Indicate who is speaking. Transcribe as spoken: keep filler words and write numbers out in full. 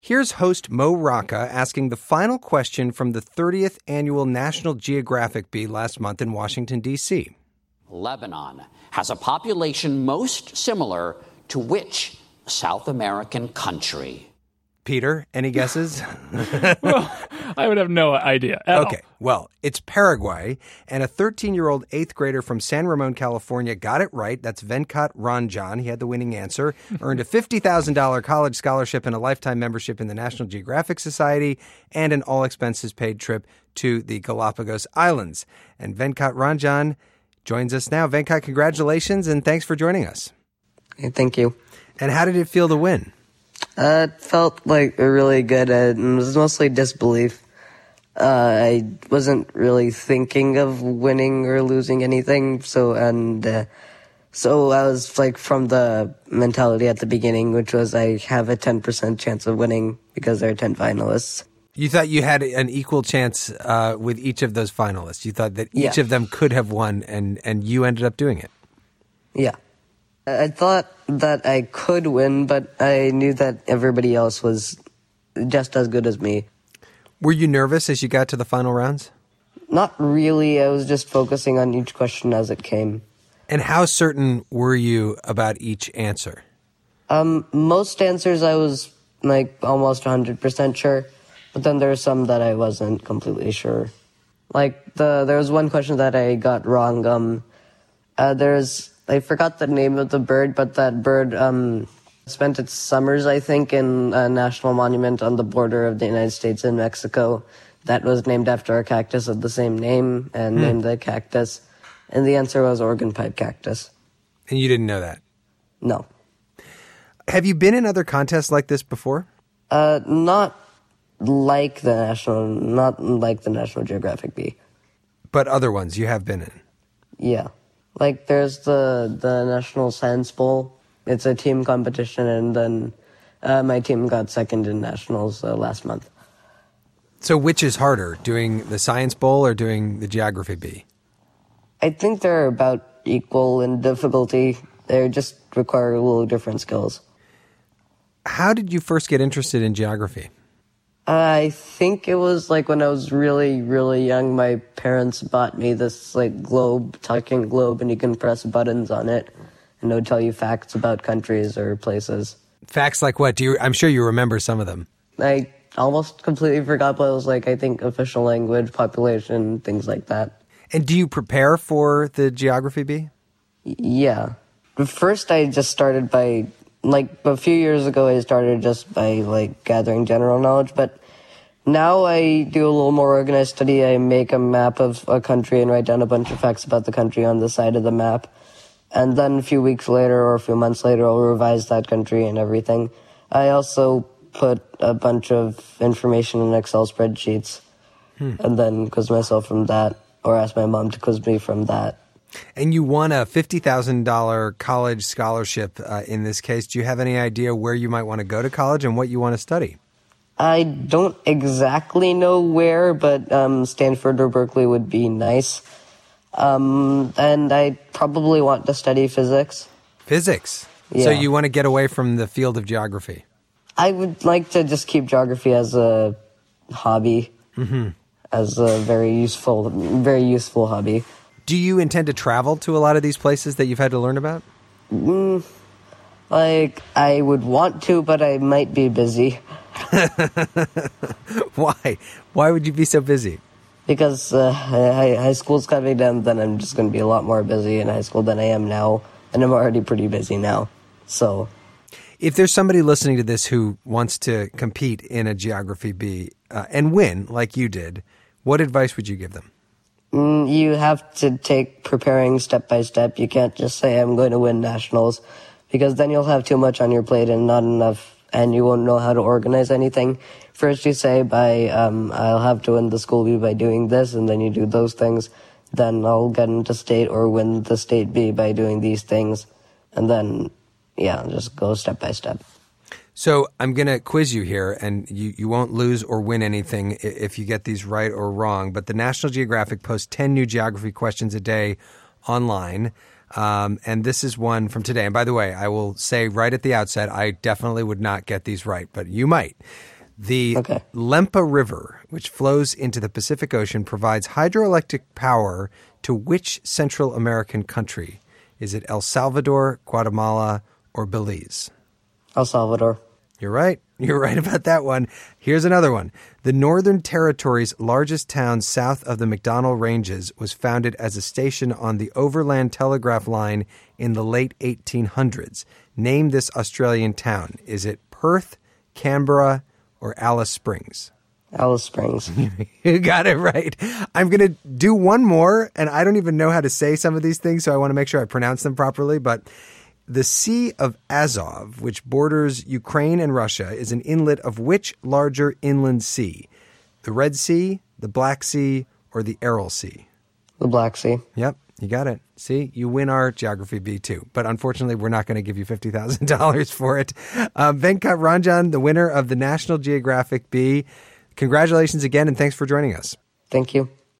Speaker 1: Here's host Mo Rocca asking the final question from the thirtieth Annual National Geographic Bee last month in Washington, D C
Speaker 2: Lebanon has a population most similar to which South American country?
Speaker 1: Peter, any guesses?
Speaker 3: Well, I would have no idea at
Speaker 1: Okay,
Speaker 3: all.
Speaker 1: well, it's Paraguay, and a thirteen-year-old eighth grader from San Ramon, California got it right. That's Venkat Ranjan. He had the winning answer, earned a fifty thousand dollars college scholarship and a lifetime membership in the National Geographic Society, and an all-expenses-paid trip to the Galapagos Islands. And Venkat Ranjan joins us now. Venkat, congratulations, and thanks for joining us.
Speaker 4: Hey, thank you.
Speaker 1: And how did it feel to win?
Speaker 4: Uh, it felt like really good, and it was mostly disbelief. Uh, I wasn't really thinking of winning or losing anything, so, and, uh, so I was like from the mentality at the beginning, which was I have a ten percent chance of winning because there are ten finalists.
Speaker 1: You thought you had an equal chance uh, with each of those finalists. You thought that each
Speaker 4: Yeah.
Speaker 1: of them could have won, and, and you ended up doing it.
Speaker 4: Yeah. I thought that I could win, but I knew that everybody else was just as good as me.
Speaker 1: Were you nervous as you got to the final rounds?
Speaker 4: Not really. I was just focusing on each question as it came.
Speaker 1: And how certain were you about each answer?
Speaker 4: Um, most answers I was like almost one hundred percent sure, but then there are some that I wasn't completely sure. Like the there was one question that I got wrong. Um, uh, there's I forgot the name of the bird, but that bird um, spent its summers, I think, in a national monument on the border of the United States and Mexico that was named after a cactus of the same name and
Speaker 1: Hmm.
Speaker 4: named the cactus. And the answer was Organ pipe cactus.
Speaker 1: And you didn't know that?
Speaker 4: No.
Speaker 1: Have you been in other contests like this before?
Speaker 4: Uh, not like the national, not like the National Geographic Bee.
Speaker 1: But other ones you have been in?
Speaker 4: Yeah. Like, there's the the National Science Bowl. It's a team competition, and then uh, my team got second in nationals uh, last month.
Speaker 1: So which is harder, doing the Science Bowl or doing the Geography Bee?
Speaker 4: I think they're about equal in difficulty. They just require a little different skills.
Speaker 1: How did you first get interested in geography?
Speaker 4: I think it was like when I was really, really young, my parents bought me this like globe, talking globe, and you can press buttons on it, and it would tell you facts about countries or places.
Speaker 1: Facts like what? Do you? I'm sure you remember some of them.
Speaker 4: I almost completely forgot, but it was like, I think, official language, population, things like that.
Speaker 1: And do you prepare for the Geography Bee?
Speaker 4: Y- yeah. First, I just started by, like, a few years ago, I started just by, like, gathering general knowledge, but now I do a little more organized study. I make a map of a country and write down a bunch of facts about the country on the side of the map. And then a few weeks later or a few months later, I'll revise that country and everything. I also put a bunch of information in Excel spreadsheets hmm. and then quiz myself from that, or ask my mom to quiz me from that.
Speaker 1: And you won a fifty thousand dollars college scholarship uh, in this case. Do you have any idea where you might want to go to college and what you want to study?
Speaker 4: I don't exactly know where, but um, Stanford or Berkeley would be nice. Um, and I probably want to study physics.
Speaker 1: Physics?
Speaker 4: Yeah.
Speaker 1: So you want to get away from the field of geography?
Speaker 4: I would like to just keep geography as a hobby,
Speaker 1: mm-hmm.
Speaker 4: as a very useful, very useful hobby.
Speaker 1: Do you intend to travel to a lot of these places that you've had to learn about?
Speaker 4: Mm, like, I would want to, but I might be busy.
Speaker 1: Why? Why would you be so busy?
Speaker 4: Because uh, high, high school's coming down, then I'm just going to be a lot more busy in high school than I am now, and I'm already pretty busy now, so...
Speaker 1: If there's somebody listening to this who wants to compete in a Geography Bee uh, and win, like you did, what advice would you give them?
Speaker 4: Mm, you have to take preparing step by step. You can't just say, I'm going to win nationals, because then you'll have too much on your plate and not enough, and you won't know how to organize anything. First you say, by um, I'll have to win the school bee by doing this, and then you do those things. Then I'll get into state or win the state bee by doing these things. And then, yeah, just go step by step.
Speaker 1: So I'm going to quiz you here, and you, you won't lose or win anything if you get these right or wrong. But the National Geographic posts ten new geography questions a day online. Um, and this is one from today. And by the way, I will say right at the outset, I definitely would not get these right, but you might. The
Speaker 4: Okay.
Speaker 1: Lempa River, which flows into the Pacific Ocean, provides hydroelectric power to which Central American country? Is it El Salvador, Guatemala, or Belize?
Speaker 4: El Salvador.
Speaker 1: You're right. You're right about that one. Here's another one. The Northern Territory's largest town south of the McDonnell Ranges was founded as a station on the Overland Telegraph Line in the late eighteen hundreds. Name this Australian town. Is it Perth, Canberra, or Alice Springs?
Speaker 4: Alice Springs.
Speaker 1: You got it right. I'm going to do one more, and I don't even know how to say some of these things, so I want to make sure I pronounce them properly. But the Sea of Azov, which borders Ukraine and Russia, is an inlet of which larger inland sea? The Red Sea, the Black Sea, or the Aral Sea?
Speaker 4: The Black Sea.
Speaker 1: Yep, you got it. See, you win our Geography B too. But unfortunately, we're not going to give you fifty thousand dollars for it. Um, Venkat Ranjan, the winner of the National Geographic B. Congratulations again, and thanks for joining us.
Speaker 4: Thank you.